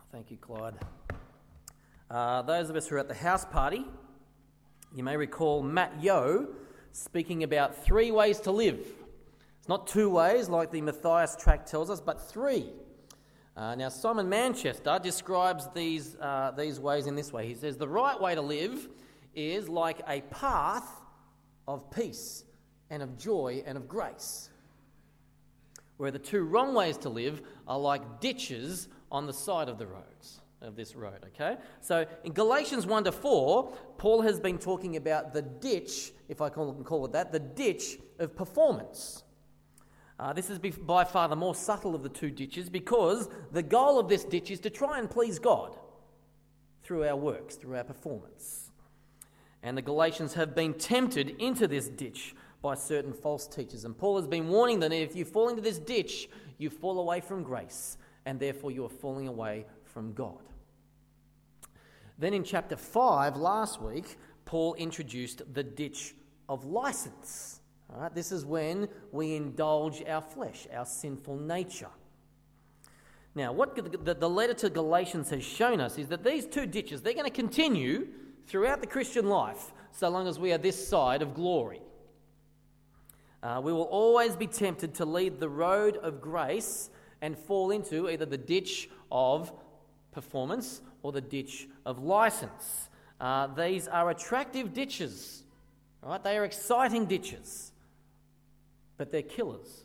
Thank you, Clyde. Those of us who are at the house party, you may recall Matt Yo speaking about 3 ways to live. It's not 2 ways like the Matthias tract tells us, but 3. Now, Simon Manchester describes these ways in this way. He says, the right way to live is like a path of peace and of joy and of grace, where the 2 wrong ways to live are like ditches on the side of the roads, of this road, okay? So in Galatians 1-4, Paul has been talking about the ditch, if I can call it that, the ditch of performance. This is by far the more subtle of the 2 ditches, because the goal of this ditch is to try and please God through our works, through our performance. And the Galatians have been tempted into this ditch by certain false teachers. And Paul has been warning them that if you fall into this ditch, you fall away from grace, and therefore you are falling away from God. Then in chapter 5, last week, Paul introduced the ditch of license. All right, this is when we indulge our flesh, our sinful nature. Now, what the letter to Galatians has shown us is that these 2 ditches, they're going to continue throughout the Christian life so long as we are this side of glory. We will always be tempted to lead the road of grace and fall into either the ditch of performance or the ditch of license. These are attractive ditches, right? They are exciting ditches, but they're killers.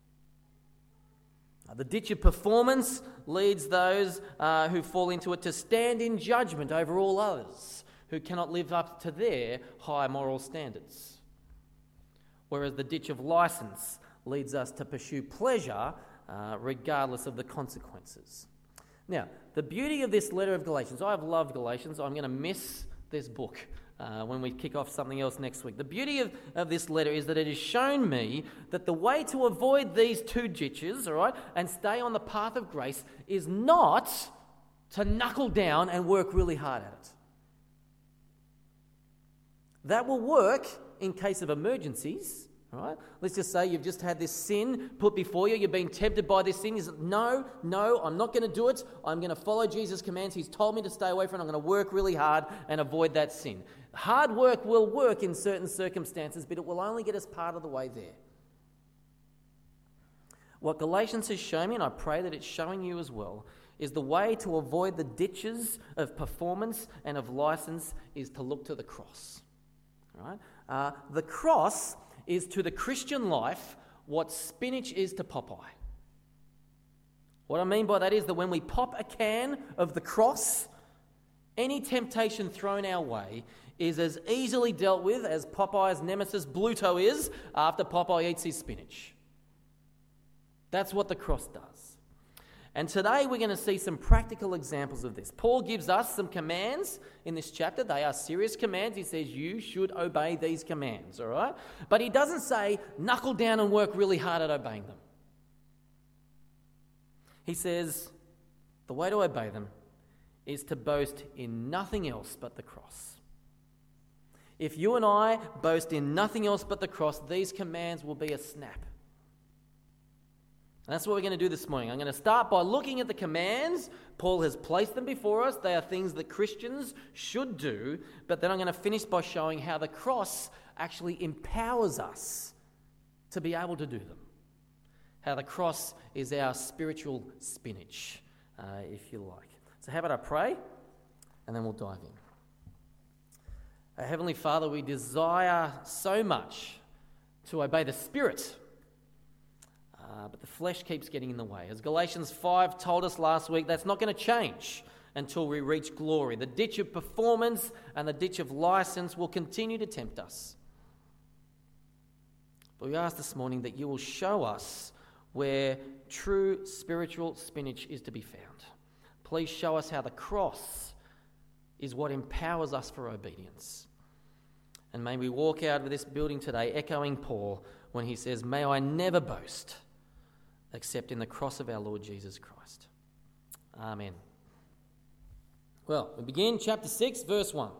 The ditch of performance leads those who fall into it to stand in judgment over all others who cannot live up to their high moral standards. Whereas the ditch of license leads us to pursue pleasure regardless of the consequences. Now, the beauty of this letter of Galatians, I've loved Galatians. I'm going to miss this book when we kick off something else next week. The beauty of this letter is that it has shown me that the way to avoid these 2 ditches, all right, and stay on the path of grace is not to knuckle down and work really hard at it. That will work in case of emergencies, right? Let's just say you've just had this sin put before you. You've been tempted by this sin. You say, no, I'm not going to do it. I'm going to follow Jesus' commands. He's told me to stay away from it. I'm going to work really hard and avoid that sin. Hard work will work in certain circumstances, but it will only get us part of the way there. What Galatians has shown me, and I pray that it's showing you as well, is the way to avoid the ditches of performance and of license is to look to the cross. Right? The cross is to the Christian life what spinach is to Popeye. What I mean by that is that when we pop a can of the cross, any temptation thrown our way is as easily dealt with as Popeye's nemesis Bluto is after Popeye eats his spinach. That's what the cross does. And today we're going to see some practical examples of this. Paul gives us some commands in this chapter. They are serious commands. He says you should obey these commands, all right? But he doesn't say knuckle down and work really hard at obeying them. He says the way to obey them is to boast in nothing else but the cross. If you and I boast in nothing else but the cross, these commands will be a snap. And that's what we're going to do this morning. I'm going to start by looking at the commands. Paul has placed them before us. They are things that Christians should do. But then I'm going to finish by showing how the cross actually empowers us to be able to do them. How the cross is our spiritual spinach, if you like. So how about I pray? And then we'll dive in. Heavenly Father, we desire so much to obey the Spirit, but the flesh keeps getting in the way. As Galatians 5 told us last week, that's not going to change until we reach glory. The ditch of performance and the ditch of license will continue to tempt us. But we ask this morning that you will show us where true spiritual spinach is to be found. Please show us how the cross is what empowers us for obedience. And may we walk out of this building today echoing Paul when he says, may I never boast except in the cross of our Lord Jesus Christ. Amen. Well, we begin chapter 6, verse 1.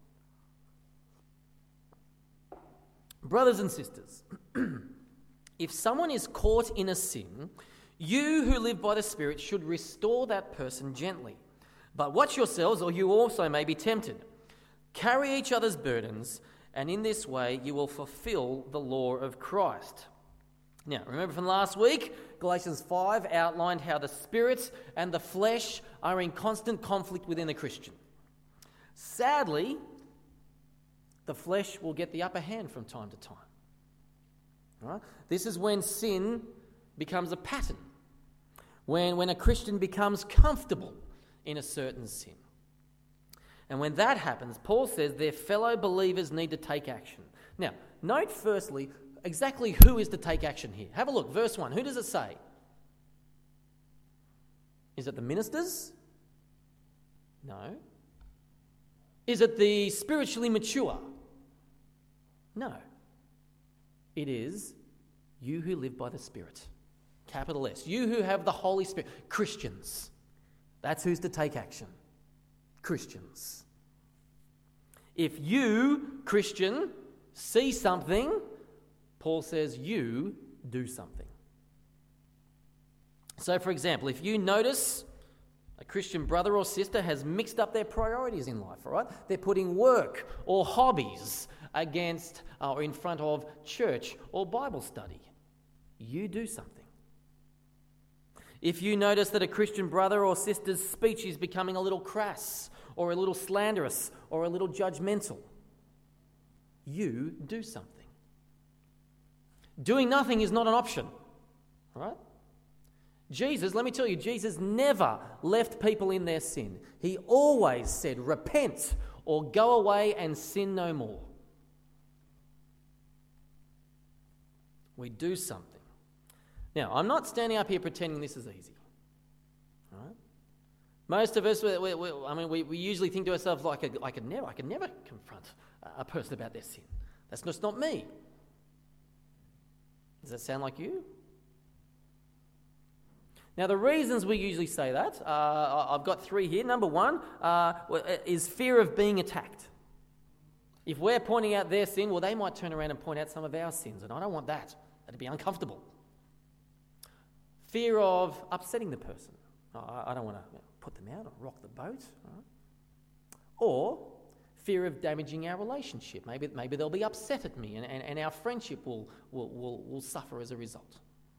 Brothers and sisters, if someone is caught in a sin, you who live by the Spirit should restore that person gently. But watch yourselves, or you also may be tempted. Carry each other's burdens, and in this way you will fulfill the law of Christ. Now, remember from last week, Galatians 5 outlined how the spirit and the flesh are in constant conflict within the Christian. Sadly, the flesh will get the upper hand from time to time. Right? This is when sin becomes a pattern, when a Christian becomes comfortable in a certain sin. And when that happens, Paul says their fellow believers need to take action. Now, note firstly exactly who is to take action here. Have a look, verse 1. Who does it say? Is it the ministers? No. Is it the spiritually mature? No. It is you who live by the Spirit. Capital S. You who have the Holy Spirit. Christians. That's who's to take action. Christians. If you, Christian, see something, Paul says you do something. So, for example, if you notice a Christian brother or sister has mixed up their priorities in life, all right? They're putting work or hobbies against or in front of church or Bible study. You do something. If you notice that a Christian brother or sister's speech is becoming a little crass or a little slanderous or a little judgmental, you do something. Doing nothing is not an option, right? Jesus, let me tell you, Jesus never left people in their sin. He always said, repent or go away and sin no more. We do something. Now, I'm not standing up here pretending this is easy. All right? Most of us, we usually think to ourselves, like, I could never confront a person about their sin. That's just not me. Does that sound like you? Now, the reasons we usually say that, I've got three here. Number one is fear of being attacked. If we're pointing out their sin, well, they might turn around and point out some of our sins, and I don't want that. That'd be uncomfortable. Fear of upsetting the person. I don't want to put them out or rock the boat. Right? Or fear of damaging our relationship. Maybe they'll be upset at me, and our friendship will suffer as a result.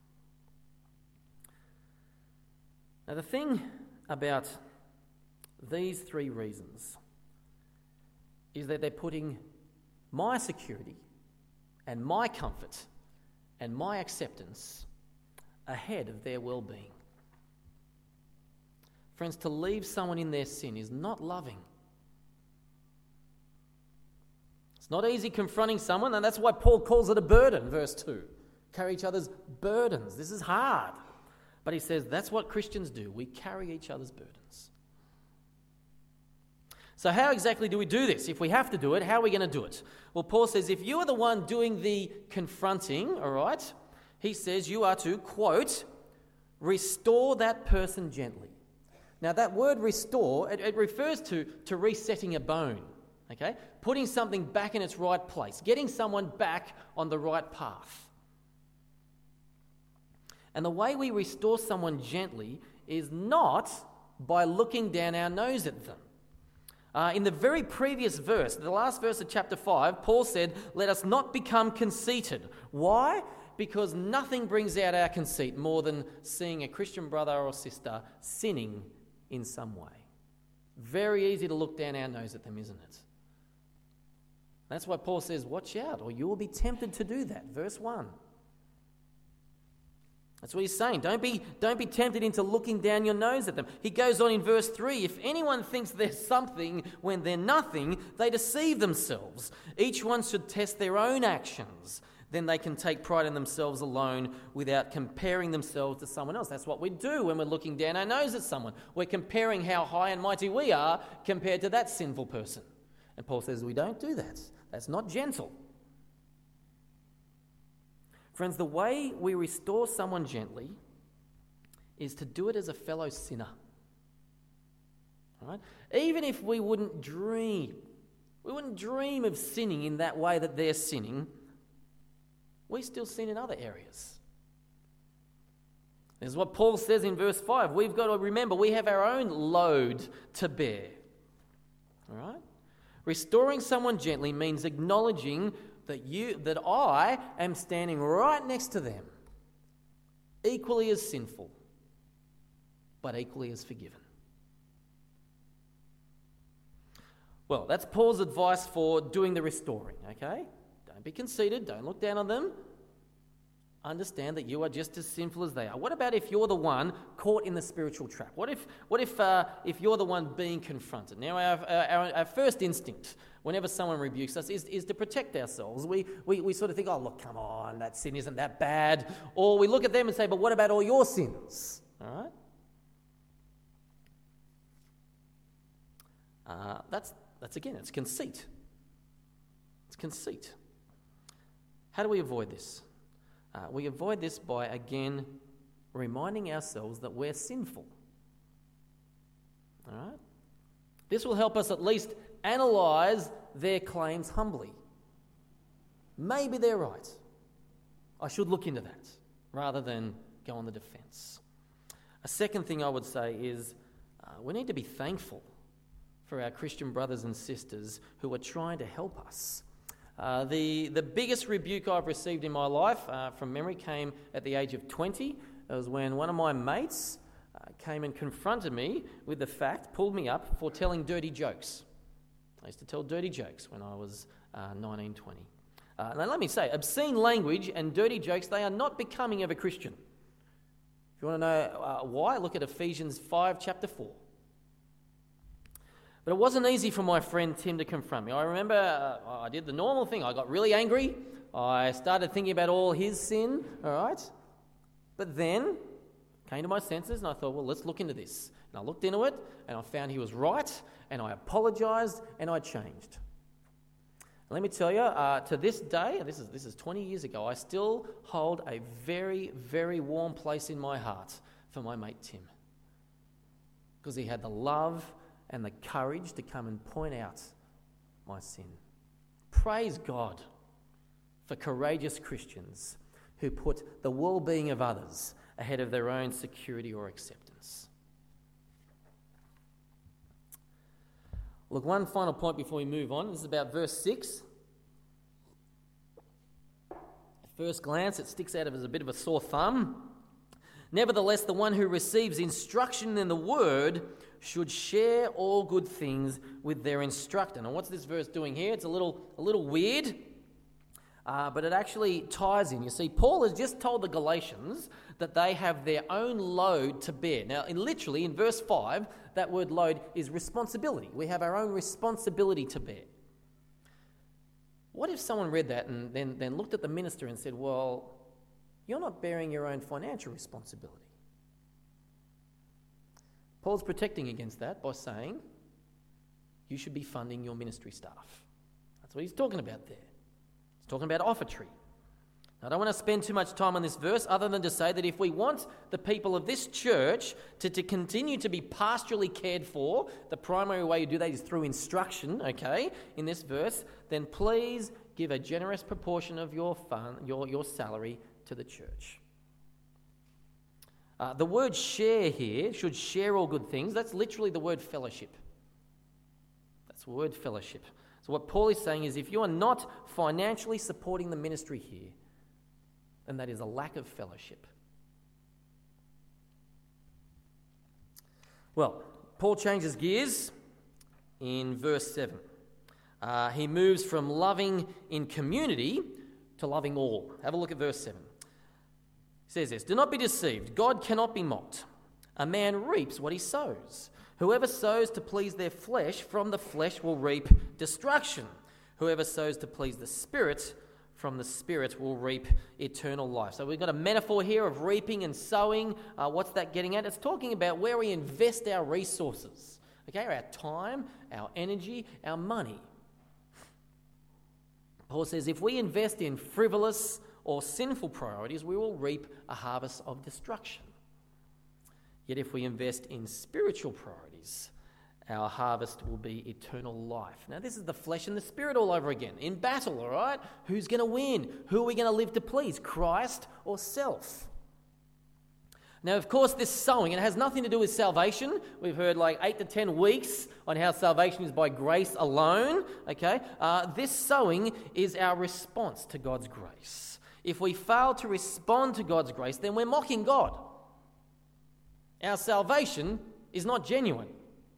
Now, the thing about these three reasons is that they're putting my security and my comfort and my acceptance ahead of their well-being. Friends, to leave someone in their sin is not loving. It's not easy confronting someone, and that's why Paul calls it a burden, verse 2. Carry each other's burdens. This is hard. But he says that's what Christians do. We carry each other's burdens. So how exactly do we do this? If we have to do it, how are we going to do it? Well, Paul says if you are the one doing the confronting, all right, he says you are to, quote, restore that person gently. Now that word restore, it refers to resetting a bone, okay? Putting something back in its right place, getting someone back on the right path. And the way we restore someone gently is not by looking down our nose at them. In the very previous verse, the last verse of chapter 5, Paul said, let us not become conceited. Why? Because nothing brings out our conceit more than seeing a Christian brother or sister sinning in some way. Very easy to look down our nose at them, isn't it? That's why Paul says, watch out, or you will be tempted to do that. Verse 1. That's what he's saying. Don't be tempted into looking down your nose at them. He goes on in verse 3, if anyone thinks they're something when they're nothing, they deceive themselves. Each one should test their own actions. Then they can take pride in themselves alone without comparing themselves to someone else. That's what we do when we're looking down our nose at someone. We're comparing how high and mighty we are compared to that sinful person. And Paul says we don't do that. That's not gentle. Friends, the way we restore someone gently is to do it as a fellow sinner. All right? Even if we wouldn't dream of sinning in that way that they're sinning, we still sin in other areas. This is what Paul says in verse 5. We've got to remember we have our own load to bear. All right? Restoring someone gently means acknowledging that I am standing right next to them, equally as sinful, but equally as forgiven. Well, that's Paul's advice for doing the restoring, okay? Don't be conceited, don't look down on them. Understand that you are just as sinful as they are. What about if you're the one caught in the spiritual trap? What if you're the one being confronted? Now, our first instinct, whenever someone rebukes us, is to protect ourselves. We sort of think, oh, look, come on, that sin isn't that bad. Or we look at them and say, but what about all your sins? All right? That's again, it's conceit. It's conceit. How do we avoid this? We avoid this by, again, reminding ourselves that we're sinful. All right? This will help us at least analyse their claims humbly. Maybe they're right. I should look into that rather than go on the defence. A second thing I would say is we need to be thankful for our Christian brothers and sisters who are trying to help us. The biggest rebuke I've received in my life from memory came at the age of 20. It was when one of my mates came and confronted me with the fact, pulled me up for telling dirty jokes. I used to tell dirty jokes when I was 19, 20. Now let me say, obscene language and dirty jokes, they are not becoming of a Christian. If you want to know why, look at Ephesians 5, chapter 4. But it wasn't easy for my friend Tim to confront me. I remember I did the normal thing. I got really angry. I started thinking about all his sin, all right? But then came to my senses and I thought, well, let's look into this. And I looked into it and I found he was right and I apologised and I changed. And let me tell you, to this day, this is 20 years ago, I still hold a very, very warm place in my heart for my mate Tim. Because he had the love and the courage to come and point out my sin. Praise God for courageous Christians who put the well-being of others ahead of their own security or acceptance. Look, one final point before we move on. This is about verse 6. At first glance, it sticks out as a bit of a sore thumb. Nevertheless, the one who receives instruction in the word should share all good things with their instructor. Now, what's this verse doing here? It's a little weird, but it actually ties in. You see, Paul has just told the Galatians that they have their own load to bear. Now, literally, in verse 5, that word load is responsibility. We have our own responsibility to bear. What if someone read that and then looked at the minister and said, well, you're not bearing your own financial responsibility? Paul's protecting against that by saying you should be funding your ministry staff. That's what he's talking about there. He's talking about offertory. Now, I don't want to spend too much time on this verse other than to say that if we want the people of this church to continue to be pastorally cared for, the primary way you do that is through instruction, okay, in this verse, then please give a generous proportion of your fund, your salary to the church. The word share here, should share all good things, that's literally the word fellowship. That's the word fellowship. So what Paul is saying is if you are not financially supporting the ministry here, then that is a lack of fellowship. Well, Paul changes gears in verse 7. He moves from loving in community to loving all. Have a look at verse 7. He says this, do not be deceived. God cannot be mocked. A man reaps what he sows. Whoever sows to please their flesh, from the flesh will reap destruction. Whoever sows to please the Spirit, from the Spirit will reap eternal life. So we've got a metaphor here of reaping and sowing. What's that getting at? It's talking about where we invest our resources. Okay, our time, our energy, our money. Paul says if we invest in frivolous or sinful priorities, we will reap a harvest of destruction. Yet if we invest in spiritual priorities, our harvest will be eternal life. Now, this is the flesh and the spirit all over again, in battle, all right? Who's going to win? Who are we going to live to please, Christ or self? Now, of course, this sowing, it has nothing to do with salvation. We've heard like 8 to 10 weeks on how salvation is by grace alone, okay? This sowing is our response to God's grace. If we fail to respond to God's grace, then we're mocking God. Our salvation is not genuine.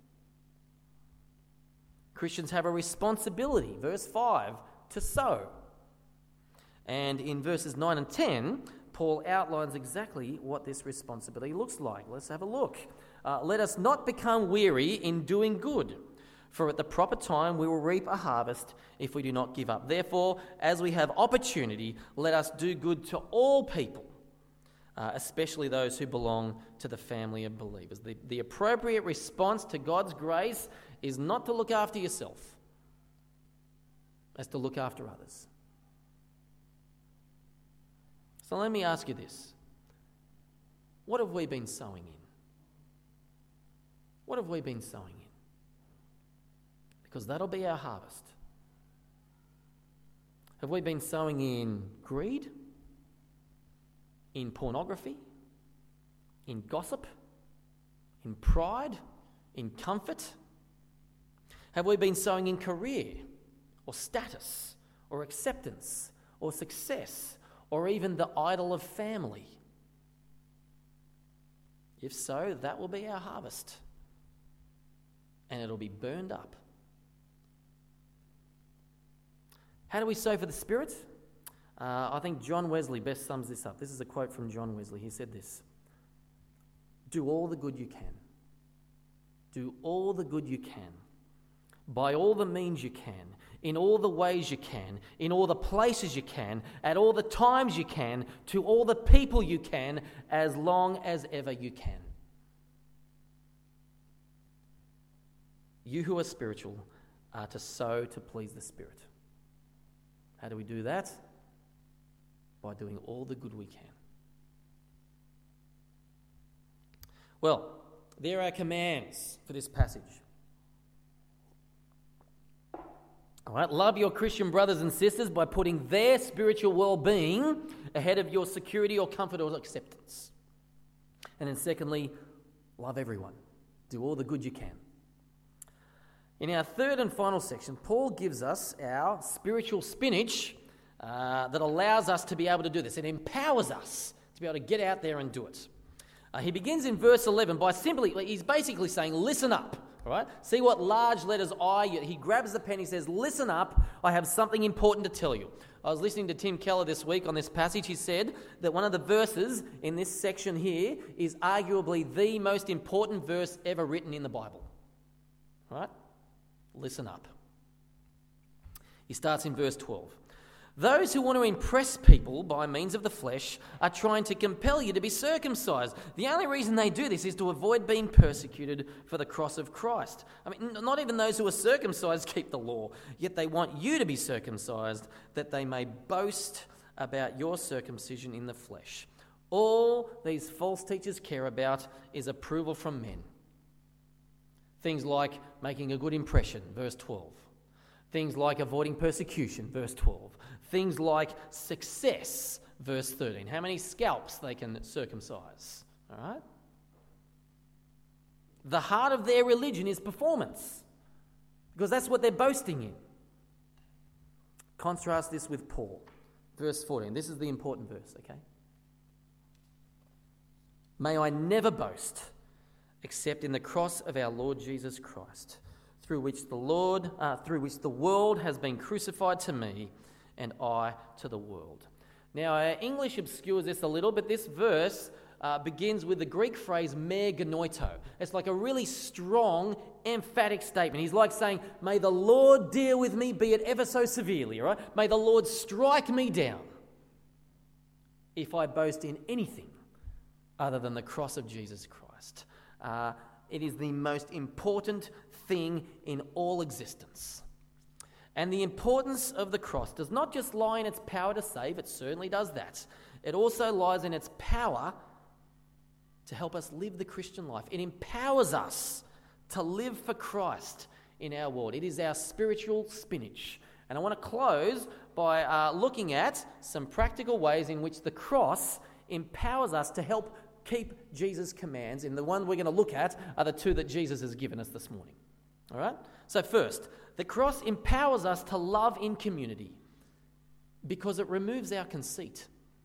Christians have a responsibility, verse 5, to sow. And in verses 9 and 10, Paul outlines exactly what this responsibility looks like. Let's have a look. Let us not become weary in doing good, for at the proper time we will reap a harvest if we do not give up. Therefore, as we have opportunity, let us do good to all people, especially those who belong to the family of believers. The appropriate response to God's grace is not to look after yourself, as to look after others. So let me ask you this. What have we been sowing in? What have we been sowing in? Because that'll be our harvest. Have we been sowing in greed? In pornography? In gossip? In pride? In comfort? Have we been sowing in career or status or acceptance or success or even the idol of family? If so, that will be our harvest, and it'll be burned up. How do we sow for the Spirit? I think John Wesley best sums this up. This is a quote from John Wesley. He said this: "Do all the good you can. Do all the good you can. By all the means you can, in all the ways you can, in all the places you can, at all the times you can, to all the people you can, as long as ever you can." You who are spiritual are to sow to please the Spirit. How do we do that? By doing all the good we can. Well, there are commands for this passage. All right, love your Christian brothers and sisters by putting their spiritual well-being ahead of your security or comfort or acceptance. And then secondly, love everyone. Do all the good you can. In our third and final section, Paul gives us our spiritual spinach that allows us to be able to do this. It empowers us to be able to get out there and do it. He begins in verse 11 by he's basically saying, listen up. All right? See what large letters he grabs the pen, he says, listen up, I have something important to tell you. I was listening to Tim Keller this week on this passage. He said that one of the verses in this section here is arguably the most important verse ever written in the Bible. All right? Listen up. He starts in verse 12. Those who want to impress people by means of the flesh are trying to compel you to be circumcised. The only reason they do this is to avoid being persecuted for the cross of Christ. I mean, not even those who are circumcised keep the law, yet they want you to be circumcised that they may boast about your circumcision in the flesh. All these false teachers care about is approval from men. Things like making a good impression, verse 12. Things like avoiding persecution, verse 12. Things like success, verse 13. How many scalps they can circumcise, all right? The heart of their religion is performance, because that's what they're boasting in. Contrast this with Paul, verse 14. This is the important verse, okay? May I never boast except in the cross of our Lord Jesus Christ, through which the world has been crucified to me, and I to the world. Now, our English obscures this a little, but this verse begins with the Greek phrase me genoito. It's like a really strong, emphatic statement. He's like saying, may the Lord deal with me, be it ever so severely, all right? May the Lord strike me down if I boast in anything other than the cross of Jesus Christ. It is the most important thing in all existence. And the importance of the cross does not just lie in its power to save, it certainly does that. It also lies in its power to help us live the Christian life. It empowers us to live for Christ in our world. It is our spiritual spinach. And I want to close by looking at some practical ways in which the cross empowers us to help keep Jesus' commands, and the one we're going to look at are the two that Jesus has given us this morning. All right? So first, the cross empowers us to love in community because it removes our conceit.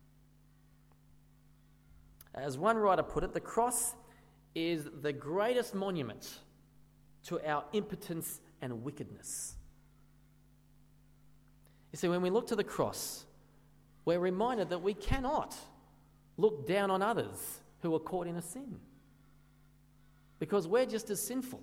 As one writer put it, the cross is the greatest monument to our impotence and wickedness. You see, when we look to the cross, we're reminded that we cannot look down on others who are caught in a sin, because we're just as sinful.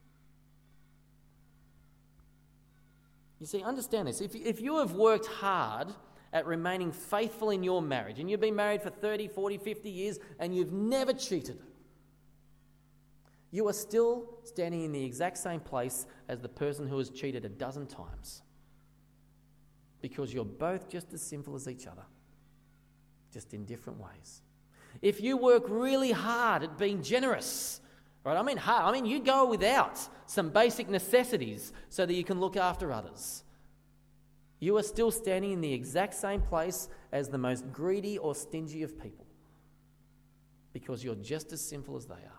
You see, understand this. If you have worked hard at remaining faithful in your marriage, and you've been married for 30, 40, 50 years, and you've never cheated, you are still standing in the exact same place as the person who has cheated a dozen times, because you're both just as sinful as each other, just in different ways. If you work really hard at being generous, right? I mean hard. I mean you go without some basic necessities so that you can look after others, you are still standing in the exact same place as the most greedy or stingy of people, because you're just as sinful as they are.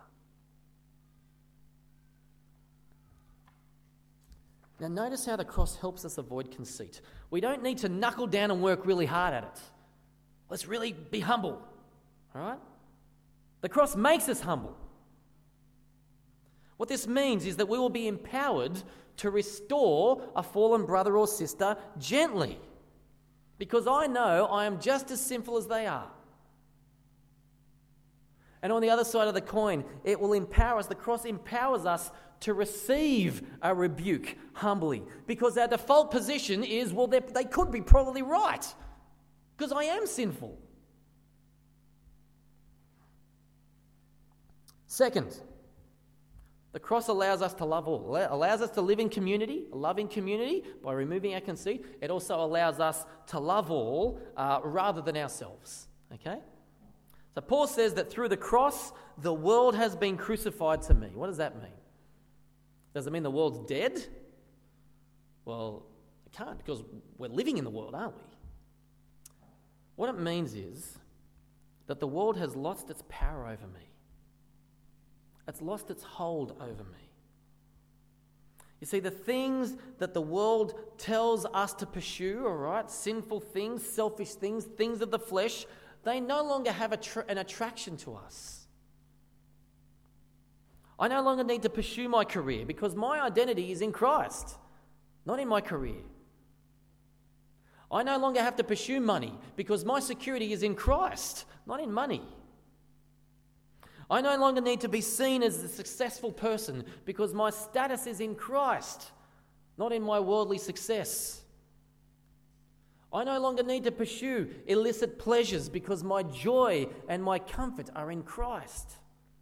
Now notice how the cross helps us avoid conceit. We don't need to knuckle down and work really hard at it. Let's really be humble, all right? The cross makes us humble. What this means is that we will be empowered to restore a fallen brother or sister gently, because I know I am just as sinful as they are. And on the other side of the coin, it will empower us. The cross empowers us to receive a rebuke humbly, because our default position is, well, they could be probably right, because I am sinful. Second, the cross allows us to love all. It allows us to live in community, a loving community, by removing our conceit. It also allows us to love all rather than ourselves. Okay? So Paul says that through the cross, the world has been crucified to me. What does that mean? Does it mean the world's dead? Well, it can't, because we're living in the world, aren't we? What it means is that the world has lost its power over me. It's lost its hold over me. You see, the things that the world tells us to pursue, all right, sinful things, selfish things, things of the flesh, they no longer have an attraction to us. I no longer need to pursue my career because my identity is in Christ, not in my career. I no longer have to pursue money because my security is in Christ, not in money. I no longer need to be seen as a successful person because my status is in Christ, not in my worldly success. I no longer need to pursue illicit pleasures because my joy and my comfort are in Christ.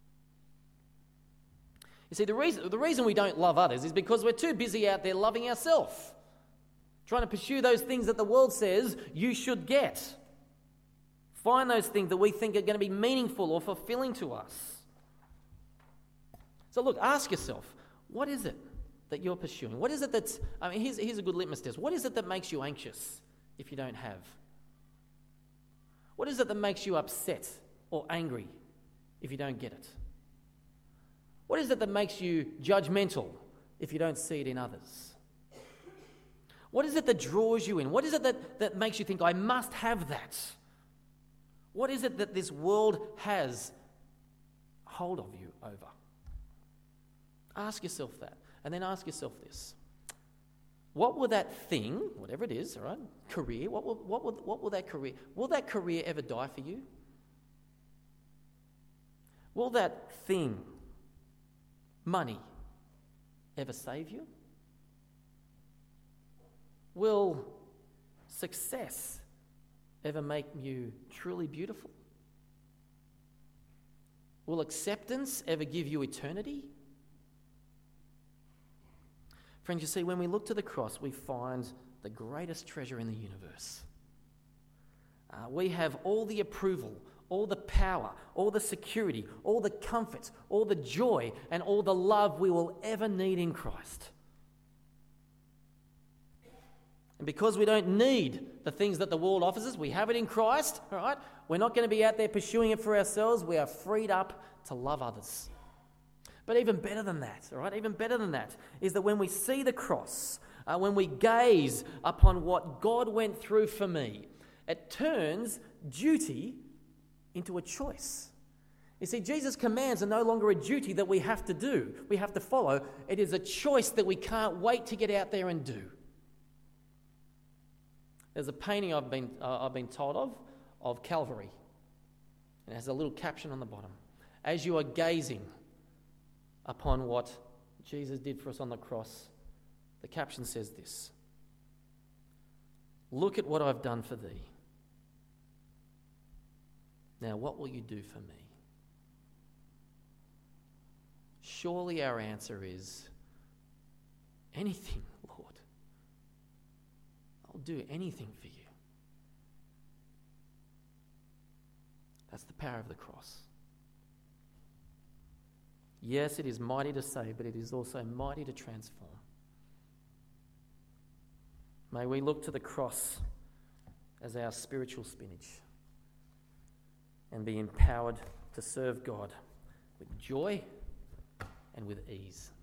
You see, the reason we don't love others is because we're too busy out there loving ourselves, trying to pursue those things that the world says you should get. Find those things that we think are going to be meaningful or fulfilling to us. So look, ask yourself, what is it that you're pursuing? What is it that's, here's a good litmus test. What is it that makes you anxious if you don't have? What is it that makes you upset or angry if you don't get it? What is it that makes you judgmental if you don't see it in others? What is it that draws you in? What is it that makes you think, I must have that? What is it that this world has hold of you over? Ask yourself that. And then ask yourself this. What will that thing, whatever it is, all right, career, what will that career, will that career ever die for you? Will that thing, money, ever save you? Will success ever make you truly beautiful? Will acceptance ever give you eternity? Friends, you see, when we look to the cross, we find the greatest treasure in the universe. We have all the approval, all the power, all the security, all the comfort, all the joy, and all the love we will ever need in Christ. And because we don't need the things that the world offers us, we have it in Christ, all right? We're not going to be out there pursuing it for ourselves. We are freed up to love others. But even better than that, all right? Even better than that is that when we see the cross, when we gaze upon what God went through for me, it turns duty into a choice. You see, Jesus' commands are no longer a duty that we have to do, we have to follow. It is a choice that we can't wait to get out there and do. There's a painting I've been told of Calvary. It has a little caption on the bottom. As you are gazing upon what Jesus did for us on the cross, the caption says this: "Look at what I've done for thee. Now what will you do for me?" Surely our answer is anything, Lord. I'll do anything for you. That's the power of the cross. Yes, it is mighty to save, but it is also mighty to transform. May we look to the cross as our spiritual spinach and be empowered to serve God with joy and with ease.